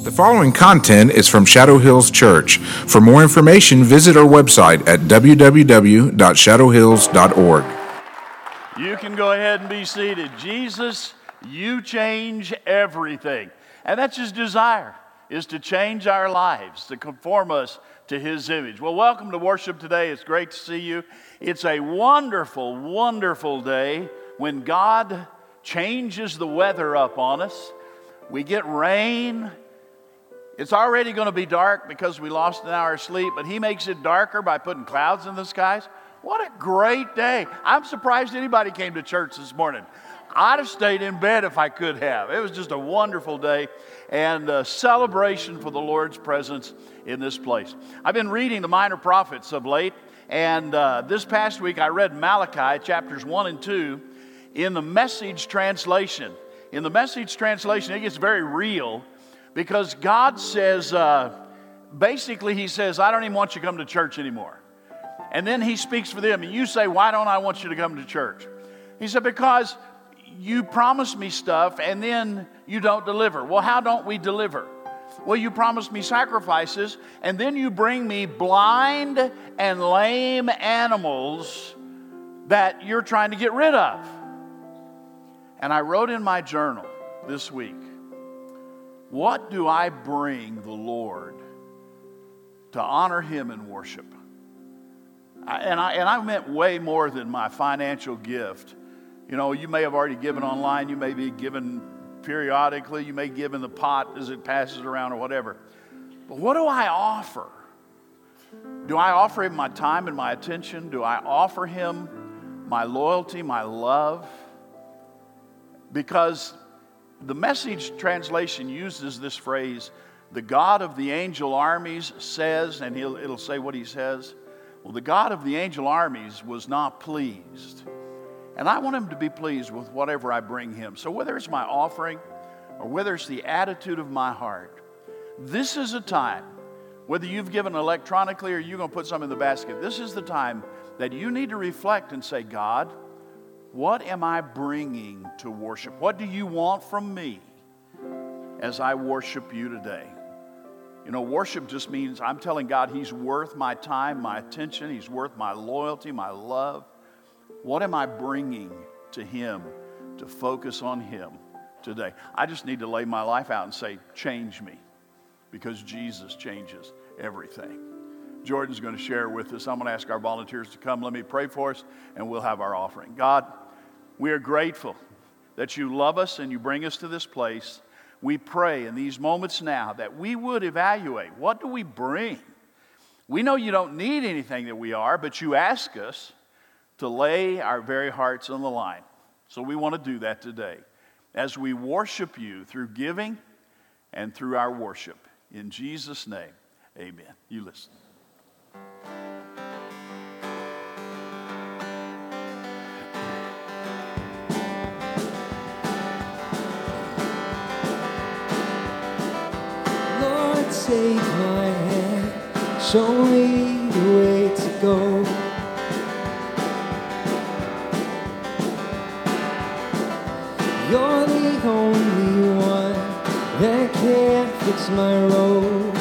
The following content is from Shadow Hills Church. For more information, visit our website at www.shadowhills.org. You can go ahead and be seated. Jesus, you change everything. And that's his desire, is to change our lives, to conform us to his image. Well, welcome to worship today. It's great to see you. It's a wonderful, wonderful day when God changes the weather up on us. We get rain. It's already going to be dark because we lost an hour of sleep, but he makes it darker by putting clouds in the skies. What a great day. I'm surprised anybody came to church this morning. I'd have stayed in bed if I could have. It was just a wonderful day and a celebration for the Lord's presence in this place. I've been reading the minor prophets of late, and this past week I read Malachi chapters 1 and 2 in the Message translation. In the Message translation, it gets very real because God says, basically he says, I don't even want you to come to church anymore. And then he speaks for them, and you say, why don't I want you to come to church? He said, because you promise me stuff and then you don't deliver. Well, how don't we deliver? Well, you promise me sacrifices and then you bring me blind and lame animals that you're trying to get rid of. And I wrote in my journal this week, what do I bring the Lord to honor him in worship? And I meant way more than my financial gift. You know, you may have already given online. You may be given periodically. You may give in the pot as it passes around or whatever. But what do I offer? Do I offer him my time and my attention? Do I offer him my loyalty, my love? Because the Message translation uses this phrase, the God of the angel armies says, and it'll say what he says. Well, the God of the angel armies was not pleased. And I want him to be pleased with whatever I bring him. So whether it's my offering or whether it's the attitude of my heart, this is a time, whether you've given electronically or you're going to put some in the basket, this is the time that you need to reflect and say, God, what am I bringing to worship? What do you want from me as I worship you today? You know, worship just means I'm telling God he's worth my time, my attention. He's worth my loyalty, my love. What am I bringing to him to focus on him today? I just need to lay my life out and say, change me, because Jesus changes everything. Jordan's going to share with us. I'm going to ask our volunteers to come. Let me pray for us, and we'll have our offering. God, we are grateful that you love us and you bring us to this place. We pray in these moments now that we would evaluate, what do we bring? We know you don't need anything that we are, but you ask us to lay our very hearts on the line. So we want to do that today as we worship you through giving and through our worship. In Jesus' name, amen. You listen. Take my hand, show me the way to go. You're the only one that can fix my road.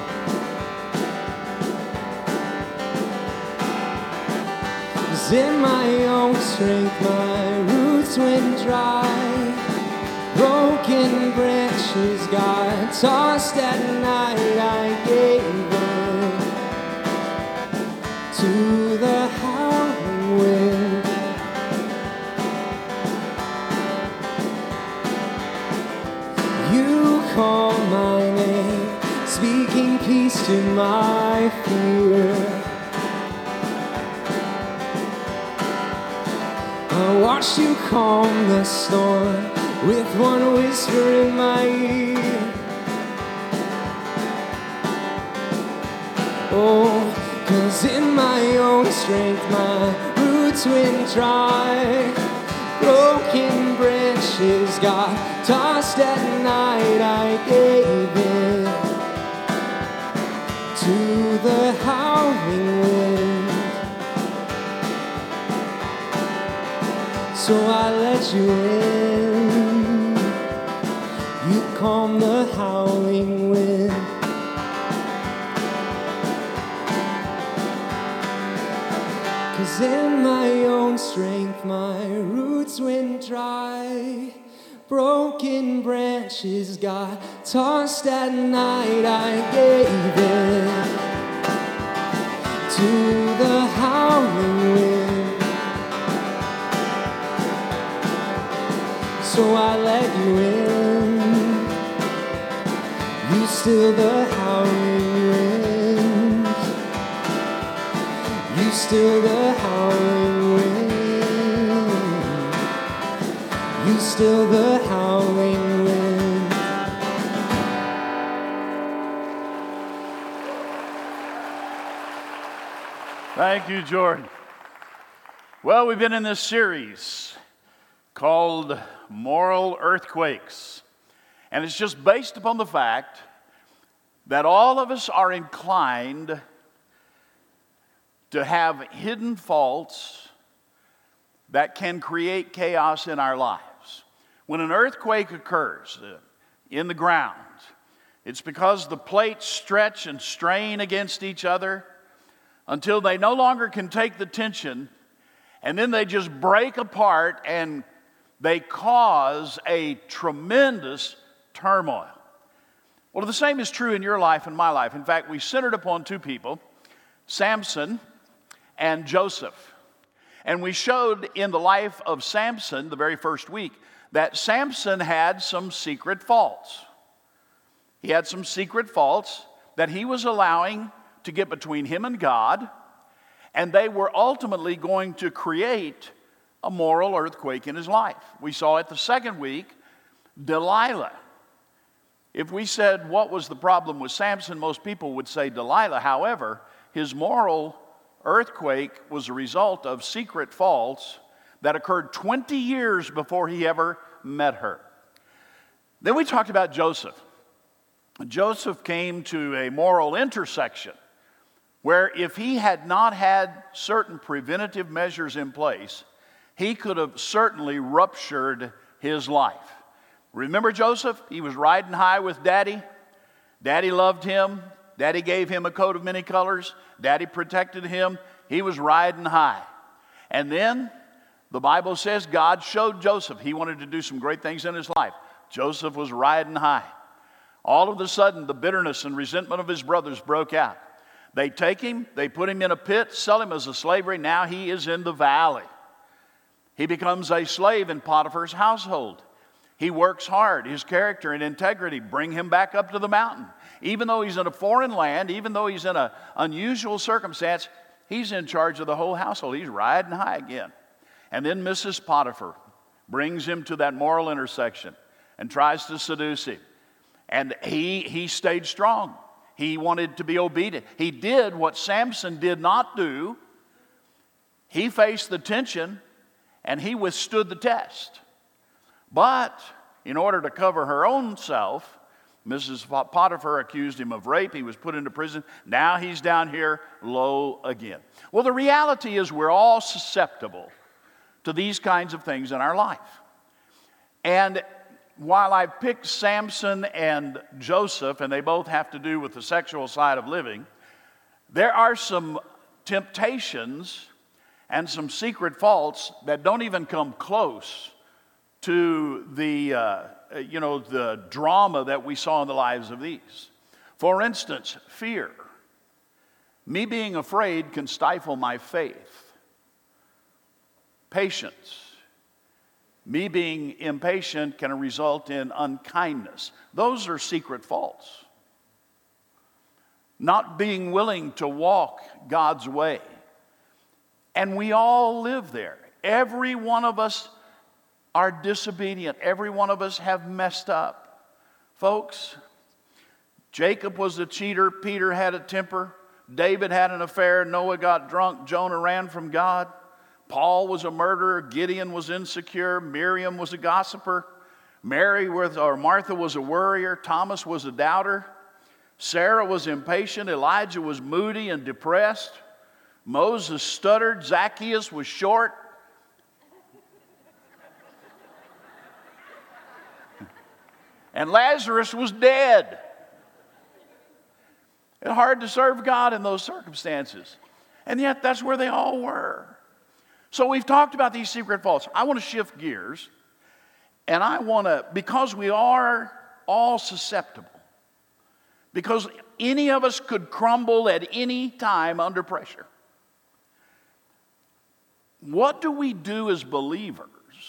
'Cause in my own strength my roots went dry. Broken branches got tossed at night. I gave them to the howling wind. You call my name, speaking peace to my fear. I watched you calm the storm with one whisper in my ear. Oh, 'cause in my own strength my roots went dry. Broken branches got tossed at night. I gave in to the howling wind. So I let you in. You calm the howling wind. 'Cause in my own strength my roots went dry. Broken branches got tossed at night. I gave in to the howling wind. So I let you in. You still the howling wind. You still the howling wind. You still the howling wind. Thank you, Jordan. Well, we've been in this series called Moral Earthquakes. And it's just based upon the fact that all of us are inclined to have hidden faults that can create chaos in our lives. When an earthquake occurs in the ground, it's because the plates stretch and strain against each other until they no longer can take the tension, and then they just break apart and they cause a tremendous turmoil. Well, the same is true in your life and my life. In fact, we centered upon two people, Samson and Joseph. And we showed in the life of Samson, the very first week, that Samson had some secret faults. He had some secret faults that he was allowing to get between him and God, and they were ultimately going to create a moral earthquake in his life. We saw it the second week, Delilah. If we said what was the problem with Samson, most people would say Delilah. However, his moral earthquake was a result of secret faults that occurred 20 years before he ever met her. Then we talked about Joseph. Joseph came to a moral intersection where if he had not had certain preventative measures in place, he could have certainly ruptured his life. Remember Joseph? He was riding high with Daddy. Daddy loved him. Daddy gave him a coat of many colors. Daddy protected him. He was riding high. And then the Bible says God showed Joseph he wanted to do some great things in his life. Joseph was riding high. All of a sudden, the bitterness and resentment of his brothers broke out. They take him, they put him in a pit, sell him as a slavery. Now he is in the valley. He becomes a slave in Potiphar's household. He works hard. His character and integrity bring him back up to the mountain. Even though he's in a foreign land, even though he's in an unusual circumstance, he's in charge of the whole household. He's riding high again. And then Mrs. Potiphar brings him to that moral intersection and tries to seduce him. And he stayed strong. He wanted to be obedient. He did what Samson did not do. He faced the tension and he withstood the test. But in order to cover her own self, Mrs. Potiphar accused him of rape. He was put into prison. Now he's down here low again. Well, the reality is we're all susceptible to these kinds of things in our life. And while I picked Samson and Joseph, and they both have to do with the sexual side of living, there are some temptations and some secret faults that don't even come close to the drama that we saw in the lives of these. For instance, fear. Me being afraid can stifle my faith. Patience. Me being impatient can result in unkindness. Those are secret faults. Not being willing to walk God's way. And we all live there. Every one of us are disobedient. Every one of us have messed up. Folks, Jacob was a cheater. Peter had a temper. David had an affair. Noah got drunk. Jonah ran from God. Paul was a murderer. Gideon was insecure. Miriam was a gossiper. Martha was a worrier. Thomas was a doubter. Sarah was impatient. Elijah was moody and depressed. Moses stuttered. Zacchaeus was short. and Lazarus was dead. It's hard to serve God in those circumstances. And yet that's where they all were. So we've talked about these secret faults. I want to shift gears. And I want to, because we are all susceptible, because any of us could crumble at any time under pressure. What do we do as believers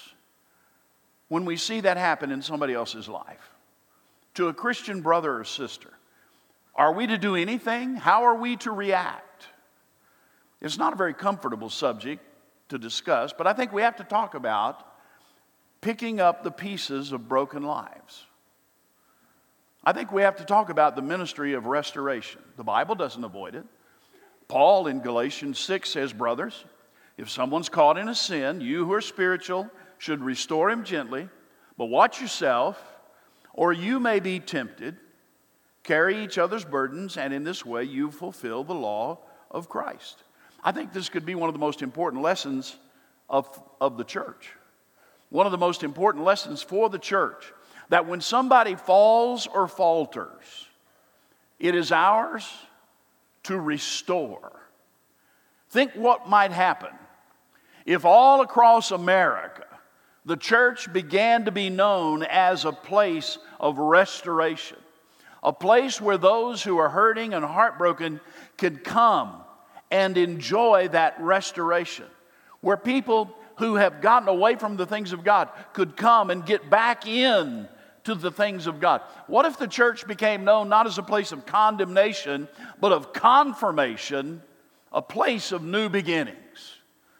when we see that happen in somebody else's life? To a Christian brother or sister. Are we to do anything? How are we to react? It's not a very comfortable subject to discuss, but I think we have to talk about picking up the pieces of broken lives. I think we have to talk about the ministry of restoration. The Bible doesn't avoid it. Paul in Galatians 6 says, brothers, if someone's caught in a sin, you who are spiritual should restore him gently, but watch yourself, or you may be tempted. Carry each other's burdens, and in this way you fulfill the law of Christ. I think this could be one of the most important lessons of the church. One of the most important lessons for the church. That when somebody falls or falters, it is ours to restore. Think what might happen if all across America the church began to be known as a place of restoration. A place where those who are hurting and heartbroken could come and enjoy that restoration. Where people who have gotten away from the things of God could come and get back in to the things of God. What if the church became known not as a place of condemnation, but of confirmation, a place of new beginnings?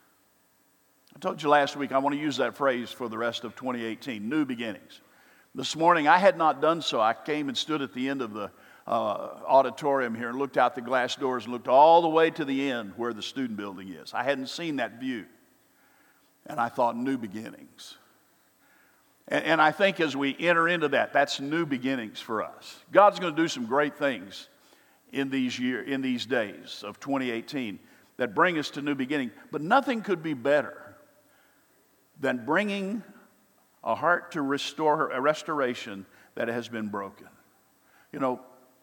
I told you last week I want to use that phrase for the rest of 2018, new beginnings. This morning I had not done so. I came and stood at the end of the auditorium here and looked out the glass doors and looked all the way to the end where the student building is. I hadn't seen that view. And I thought, new beginnings. And I think as we enter into that, that's new beginnings for us. God's going to do some great things in these days of 2018 that bring us to new beginning. But nothing could be better than bringing a heart to restore a restoration that has been broken. You know,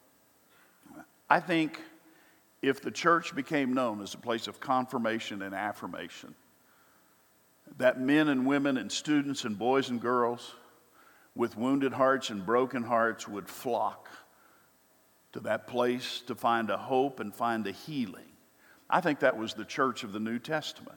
I think if the church became known as a place of confirmation and affirmation, that men and women and students and boys and girls with wounded hearts and broken hearts would flock to that place to find a hope and find a healing. I think that was the church of the New Testament.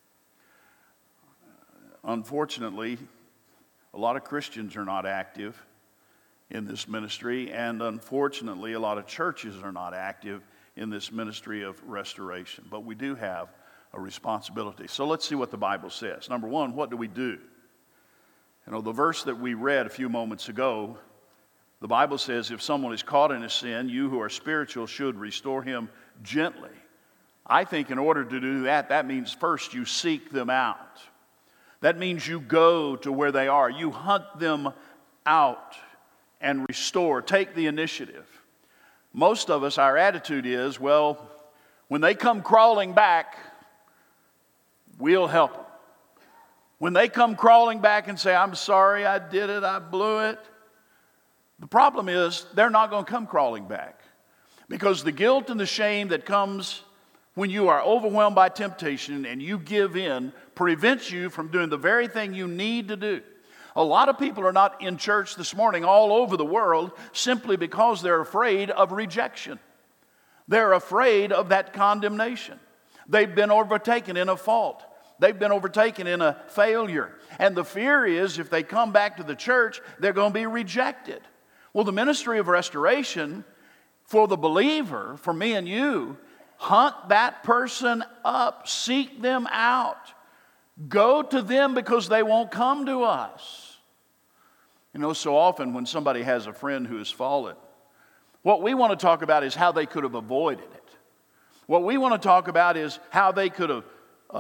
Unfortunately, a lot of Christians are not active in this ministry, and unfortunately, a lot of churches are not active in this ministry of restoration. But we do have a responsibility. So let's see what the Bible says. Number one, what do we do? You know, the verse that we read a few moments ago, the Bible says, if someone is caught in a sin, you who are spiritual should restore him gently. I think in order to do that, that means first you seek them out. That means you go to where they are. You hunt them out and restore. Take the initiative. Most of us, our attitude is, well, when they come crawling back, we'll help them. When they come crawling back and say, I'm sorry, I did it, I blew it. The problem is they're not going to come crawling back. Because the guilt and the shame that comes when you are overwhelmed by temptation and you give in prevents you from doing the very thing you need to do. A lot of people are not in church this morning all over the world simply because they're afraid of rejection. They're afraid of that condemnation. They've been overtaken in a fault. They've been overtaken in a failure. And the fear is if they come back to the church, they're going to be rejected. Well, the ministry of restoration for the believer, for me and you, hunt that person up. Seek them out. Go to them because they won't come to us. You know, so often when somebody has a friend who has fallen, what we want to talk about is how they could have avoided it. What we want to talk about is how they could have,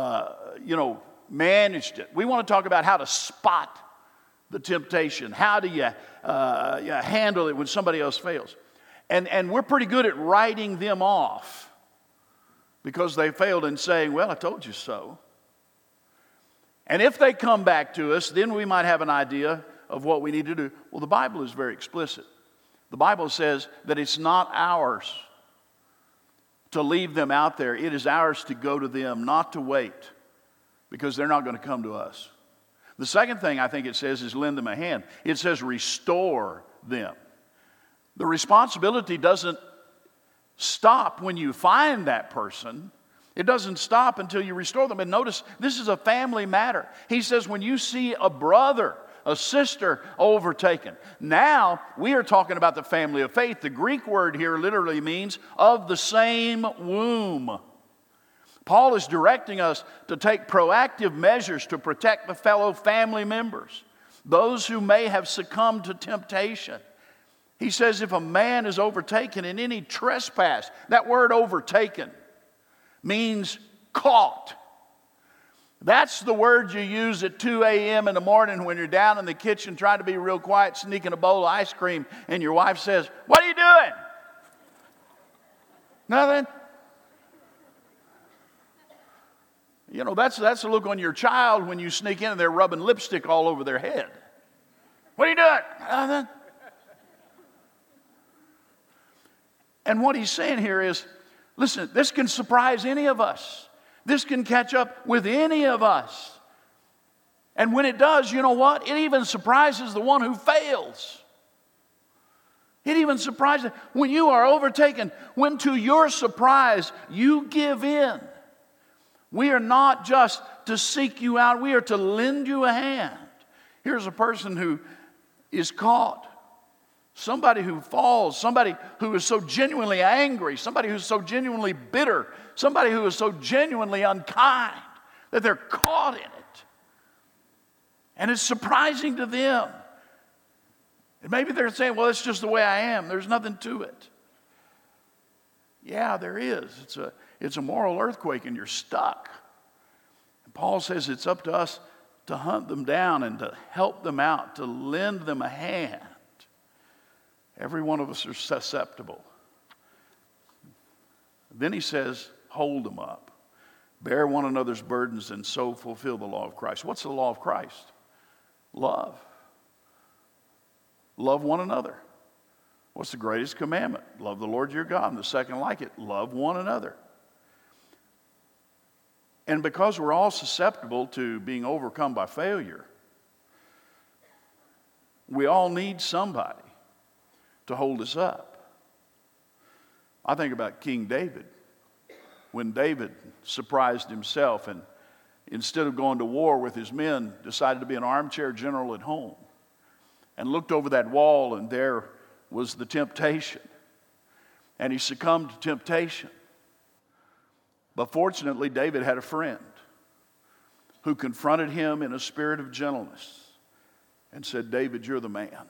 managed it. We want to talk about how to spot the temptation. How do you handle it when somebody else fails? And we're pretty good at writing them off because they failed and saying, well, I told you so. And if they come back to us, then we might have an idea of what we need to do? Well, the Bible is very explicit. The Bible says that it's not ours to leave them out there. It is ours to go to them, not to wait, because they're not going to come to us. The second thing I think it says is lend them a hand. It says restore them. The responsibility doesn't stop when you find that person. It doesn't stop until you restore them. And notice, this is a family matter. He says when you see a brother, a sister overtaken. Now, we are talking about the family of faith. The Greek word here literally means of the same womb. Paul is directing us to take proactive measures to protect the fellow family members, those who may have succumbed to temptation. He says if a man is overtaken in any trespass, that word overtaken means caught. That's the word you use at 2 a.m. in the morning when you're down in the kitchen trying to be real quiet, sneaking a bowl of ice cream, and your wife says, "What are you doing?" Nothing. You know, that's the look on your child when you sneak in and they're rubbing lipstick all over their head. "What are you doing?" Nothing. And what he's saying here is, listen, this can surprise any of us. This can catch up with any of us. And when it does, you know what? It even surprises the one who fails. It even surprises when you are overtaken, when to your surprise you give in. We are not just to seek you out, we are to lend you a hand. Here's a person who is caught. Somebody who falls, somebody who is so genuinely angry, somebody who's so genuinely bitter, somebody who is so genuinely unkind that they're caught in it. And it's surprising to them. And maybe they're saying, "Well, it's just the way I am. There's nothing to it." Yeah, there is. It's a moral earthquake and you're stuck. And Paul says it's up to us to hunt them down and to help them out, to lend them a hand. Every one of us are susceptible. Then he says, hold them up. Bear one another's burdens and so fulfill the law of Christ. What's the law of Christ? Love. Love one another. What's the greatest commandment? Love the Lord your God. And the second like it, love one another. And because we're all susceptible to being overcome by failure, we all need somebody to hold us up. I think about King David. When David surprised himself and instead of going to war with his men, decided to be an armchair general at home and looked over that wall and there was the temptation. And he succumbed to temptation. But fortunately, David had a friend who confronted him in a spirit of gentleness and said, "David, you're the man."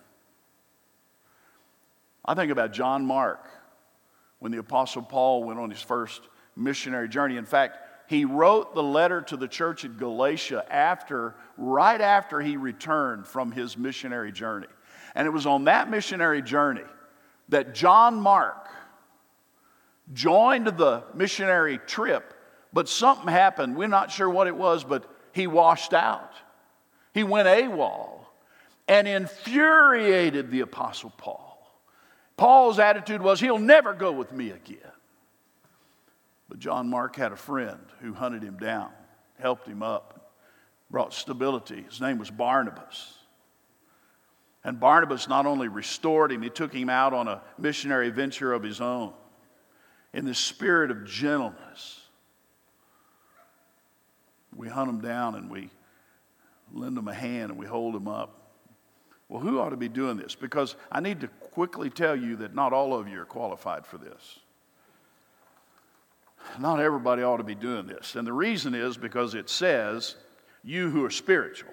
I think about John Mark when the Apostle Paul went on his first missionary journey. In fact, he wrote the letter to the church at Galatia right after he returned from his missionary journey. And it was on that missionary journey that John Mark joined the missionary trip, but something happened. We're not sure what it was, but he washed out. He went AWOL and infuriated the Apostle Paul. Paul's attitude was, he'll never go with me again. But John Mark had a friend who hunted him down, helped him up, brought stability. His name was Barnabas. And Barnabas not only restored him, he took him out on a missionary venture of his own in the spirit of gentleness. We hunt them down and we lend them a hand and we hold them up. Well, who ought to be doing this? Because I need to quickly tell you that not all of you are qualified for this. Not everybody ought to be doing this. And the reason is because it says, you who are spiritual.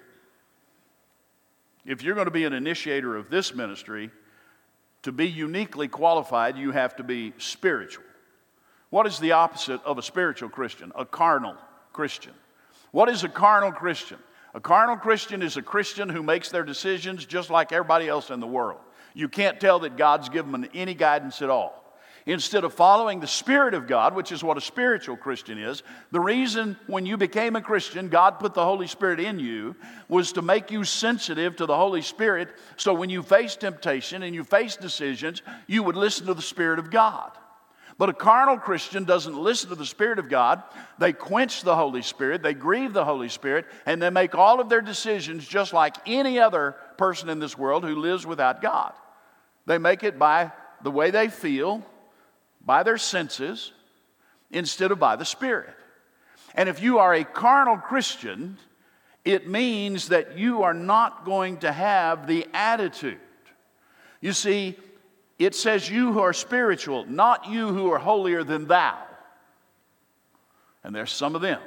If you're going to be an initiator of this ministry, to be uniquely qualified, you have to be spiritual. What is the opposite of a spiritual Christian? A carnal Christian. What is a carnal Christian? A carnal Christian is a Christian who makes their decisions just like everybody else in the world. You can't tell that God's given them any guidance at all. Instead of following the Spirit of God, which is what a spiritual Christian is, the reason when you became a Christian, God put the Holy Spirit in you, was to make you sensitive to the Holy Spirit, so when you face temptation and you face decisions, you would listen to the Spirit of God. But a carnal Christian doesn't listen to the Spirit of God. They quench the Holy Spirit, they grieve the Holy Spirit, and they make all of their decisions just like any other person in this world who lives without God. They make it by the way they feel, by their senses, instead of by the Spirit. And if you are a carnal Christian, it means that you are not going to have the attitude. You see, it says you who are spiritual, not you who are holier than thou. And there's some of them.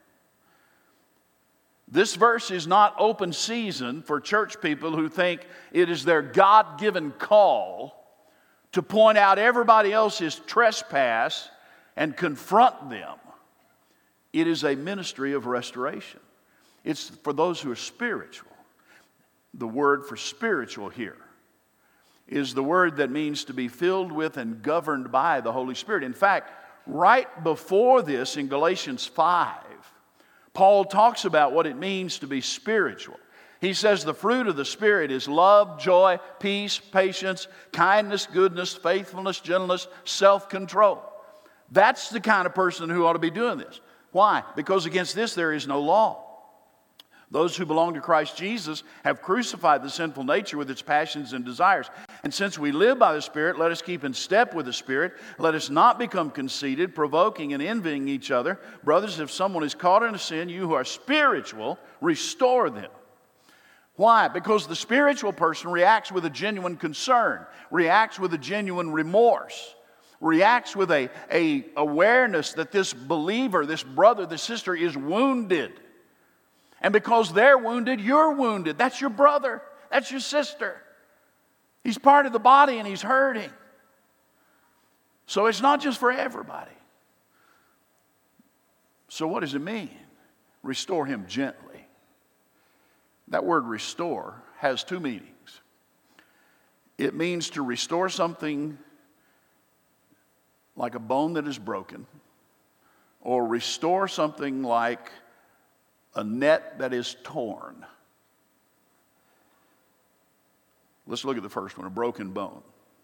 This verse is not open season for church people who think it is their God-given call to point out everybody else's trespass and confront them. It is a ministry of restoration. It's for those who are spiritual. The word for spiritual here is the word that means to be filled with and governed by the Holy Spirit. In fact, right before this in Galatians 5, Paul talks about what it means to be spiritual. He says the fruit of the Spirit is love, joy, peace, patience, kindness, goodness, faithfulness, gentleness, self-control. That's the kind of person who ought to be doing this. Why? Because against this there is no law. Those who belong to Christ Jesus have crucified the sinful nature with its passions and desires. And since we live by the Spirit, let us keep in step with the Spirit. Let us not become conceited, provoking and envying each other. Brothers, if someone is caught in a sin, you who are spiritual, restore them. Why? Because the spiritual person reacts with a genuine concern, reacts with a genuine remorse, reacts with a awareness that this believer, this brother, this sister is wounded. And because they're wounded, you're wounded. That's your brother. That's your sister. He's part of the body and he's hurting. So it's not just for everybody. So what does it mean? Restore him gently. That word restore has two meanings. It means to restore something like a bone that is broken, or restore something like a net that is torn. Let's look at the first one, a broken bone.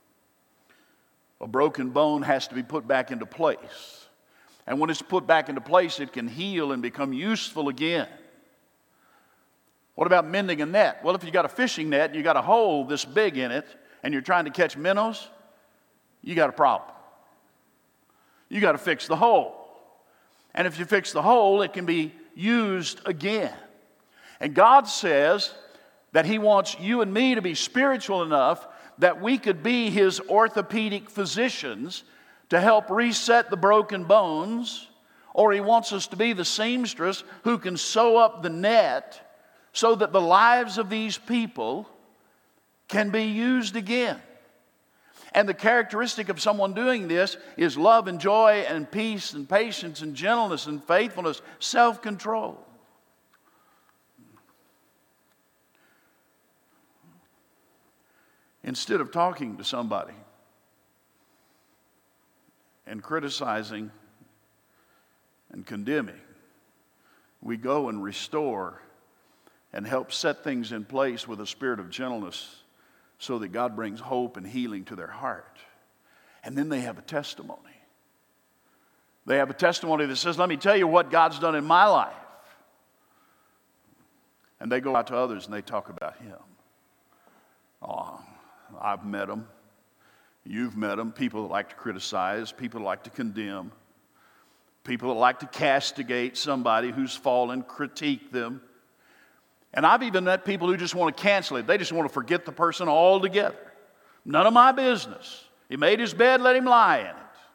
A broken bone has to be put back into place. And when it's put back into place, it can heal and become useful again. What about mending a net? Well, if you got a fishing net and you got a hole this big in it and you're trying to catch minnows, you got a problem. You got to fix the hole. And if you fix the hole, it can be used again. And God says that He wants you and me to be spiritual enough that we could be His orthopedic physicians to help reset the broken bones, or He wants us to be the seamstress who can sew up the net so that the lives of these people can be used again. And the characteristic of someone doing this is love and joy and peace and patience and gentleness and faithfulness, self-control. Instead of talking to somebody and criticizing and condemning, we go and restore and help set things in place with a spirit of gentleness so that God brings hope and healing to their heart. And then they have a testimony. They have a testimony that says, let me tell you what God's done in my life. And they go out to others and they talk about Him. Oh, I've met them. You've met them. People that like to criticize, people that like to condemn, people that like to castigate somebody who's fallen, critique them. And I've even met people who just want to cancel it. They just want to forget the person altogether. None of my business. He made his bed, let him lie in it.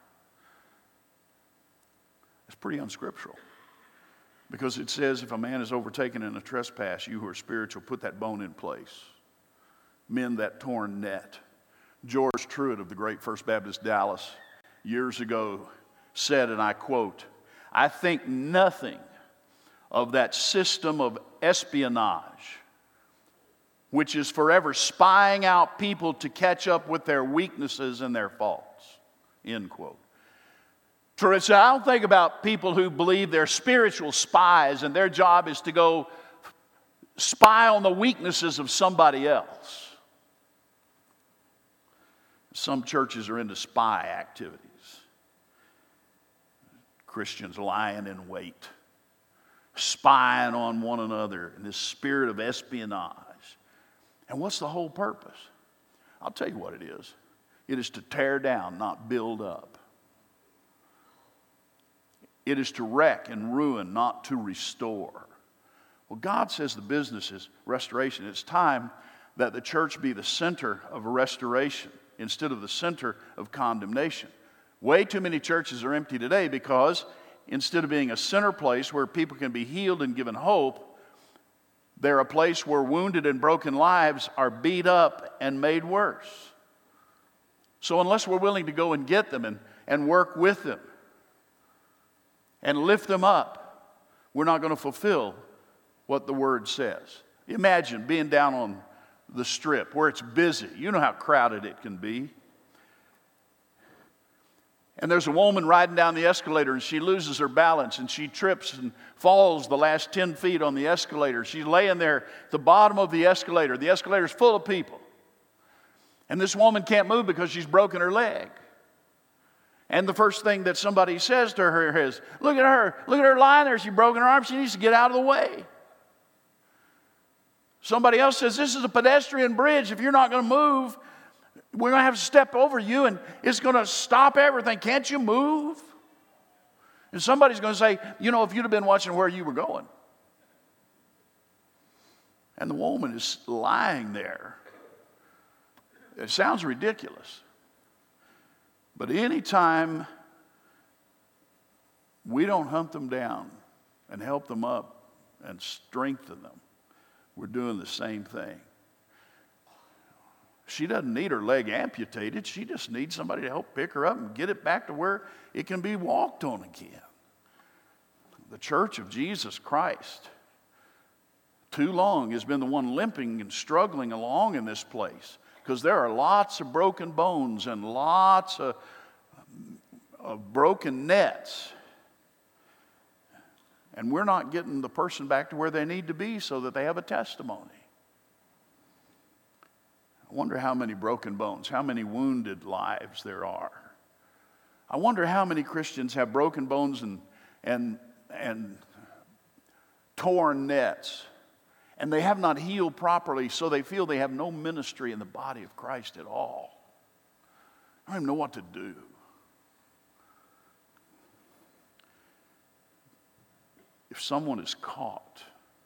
It's pretty unscriptural. Because it says if a man is overtaken in a trespass, you who are spiritual, put that bone in place. Mend that torn net. George Truett of the great First Baptist Dallas years ago said, and I quote, I think nothing of that system of espionage, which is forever spying out people to catch up with their weaknesses and their faults. end quote. Teresa, I don't think about people who believe they're spiritual spies and their job is to go spy on the weaknesses of somebody else. Some churches are into spy activities. Christians lying in wait, spying on one another in this spirit of espionage. And what's the whole purpose? I'll tell you what it is. It is to tear down, not build up. It is to wreck and ruin, not to restore. Well, God says the business is restoration. It's time that the church be the center of a restoration instead of the center of condemnation. Way too many churches are empty today because instead of being a center place where people can be healed and given hope, they're a place where wounded and broken lives are beat up and made worse. So unless we're willing to go and get them and work with them and lift them up, we're not going to fulfill what the Word says. Imagine being down on the strip where it's busy. You know how crowded it can be. And there's a woman riding down the escalator and she loses her balance and she trips and falls the last 10 feet on the escalator. She's laying there at the bottom of the escalator. The escalator's full of people. And this woman can't move because she's broken her leg. And the first thing that somebody says to her is, look at her lying there. She's broken her arm. She needs to get out of the way. Somebody else says, this is a pedestrian bridge. If you're not going to move, we're going to have to step over you and it's going to stop everything. Can't you move? And somebody's going to say, you know, if you'd have been watching where you were going. And the woman is lying there. It sounds ridiculous. But anytime we don't hunt them down and help them up and strengthen them, we're doing the same thing. She doesn't need her leg amputated. She just needs somebody to help pick her up and get it back to where it can be walked on again. The Church of Jesus Christ, too long, has been the one limping and struggling along in this place because there are lots of broken bones and lots of broken nets. And we're not getting the person back to where they need to be so that they have a testimony. I wonder how many broken bones, how many wounded lives there are. I wonder how many Christians have broken bones and torn nets, and they have not healed properly, so they feel they have no ministry in the body of Christ at all. I don't even know what to do. If someone is caught,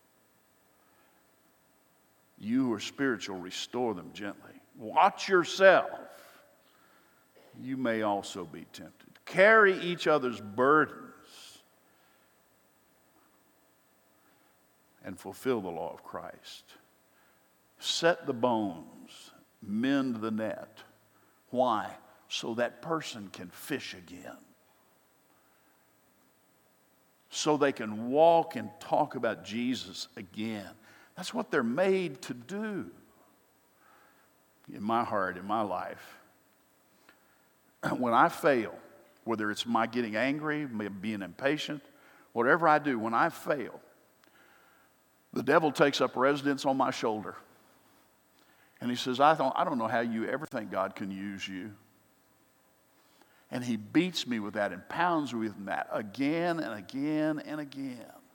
you who are spiritual, restore them gently. Watch yourself. You may also be tempted. Carry each other's burdens and fulfill the law of Christ. Set the bones, mend the net. Why? So that person can fish again. So they can walk and talk about Jesus again. That's what they're made to do. In my heart, in my life, when I fail, whether it's my getting angry, being impatient, whatever I do, when I fail, the devil takes up residence on my shoulder. And he says, I don't know how you ever think God can use you. And he beats me with that and pounds me with that again and again and again.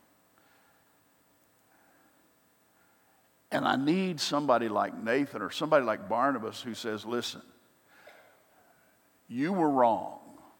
And I need somebody like Nathan or somebody like Barnabas who says, listen, you were wrong.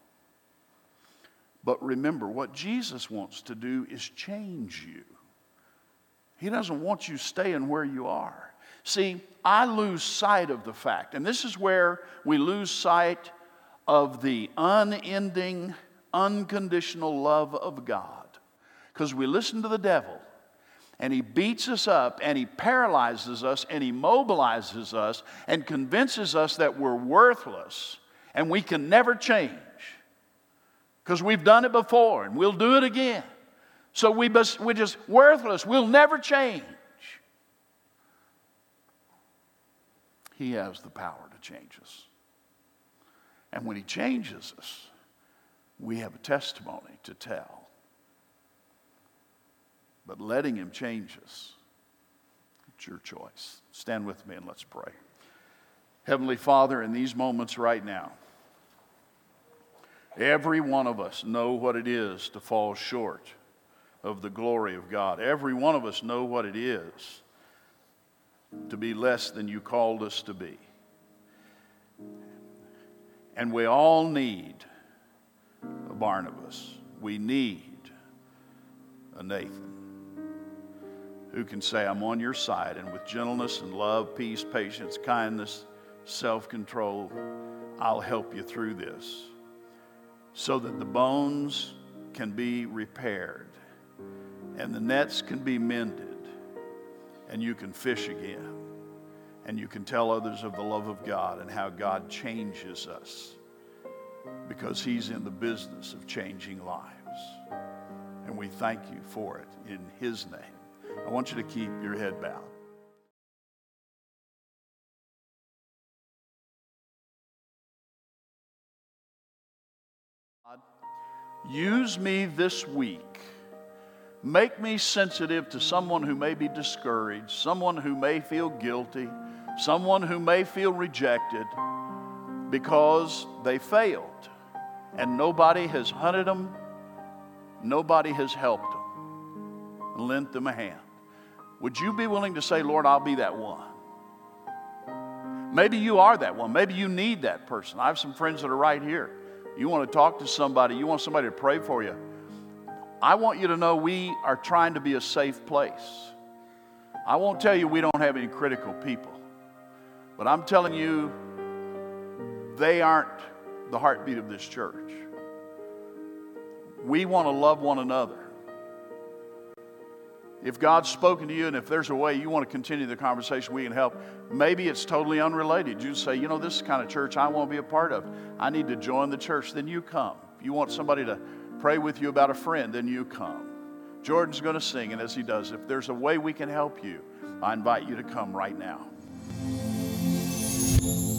But remember, what Jesus wants to do is change you. He doesn't want you staying where you are. See, I lose sight of the fact, and this is where we lose sight of the unending, unconditional love of God. Because we listen to the devil, and he beats us up, and he paralyzes us, and he mobilizes us, and convinces us that we're worthless, and we can never change. Because we've done it before, and we'll do it again. So we're just worthless. We'll never change. He has the power to change us. And when he changes us, we have a testimony to tell. But letting him change us, it's your choice. Stand with me and let's pray. Heavenly Father, in these moments right now, every one of us know what it is to fall short of the glory of God. Every one of us know what it is to be less than you called us to be. And we all need a Barnabas. We need a Nathan who can say, I'm on your side, and with gentleness and love, peace, patience, kindness, self-control, I'll help you through this so that the bones can be repaired and the nets can be mended and you can fish again and you can tell others of the love of God and how God changes us because he's in the business of changing lives. And we thank you for it in his name. I want you to keep your head bowed. Use me this week. Make me sensitive to someone who may be discouraged, someone who may feel guilty, someone who may feel rejected because they failed and nobody has hunted them, nobody has helped them and lent them a hand. Would you be willing to say, Lord, I'll be that one? Maybe you are that one. Maybe you need that person. I have some friends that are right here. You want to talk to somebody. You want somebody to pray for you. I want you to know we are trying to be a safe place. I won't tell you we don't have any critical people. But I'm telling you, they aren't the heartbeat of this church. We want to love one another. If God's spoken to you and if there's a way you want to continue the conversation, we can help. Maybe it's totally unrelated. You say, you know, this is the kind of church I want to be a part of. I need to join the church. Then you come. If you want somebody to pray with you about a friend, then you come. Jordan's going to sing, and as he does, if there's a way we can help you, I invite you to come right now.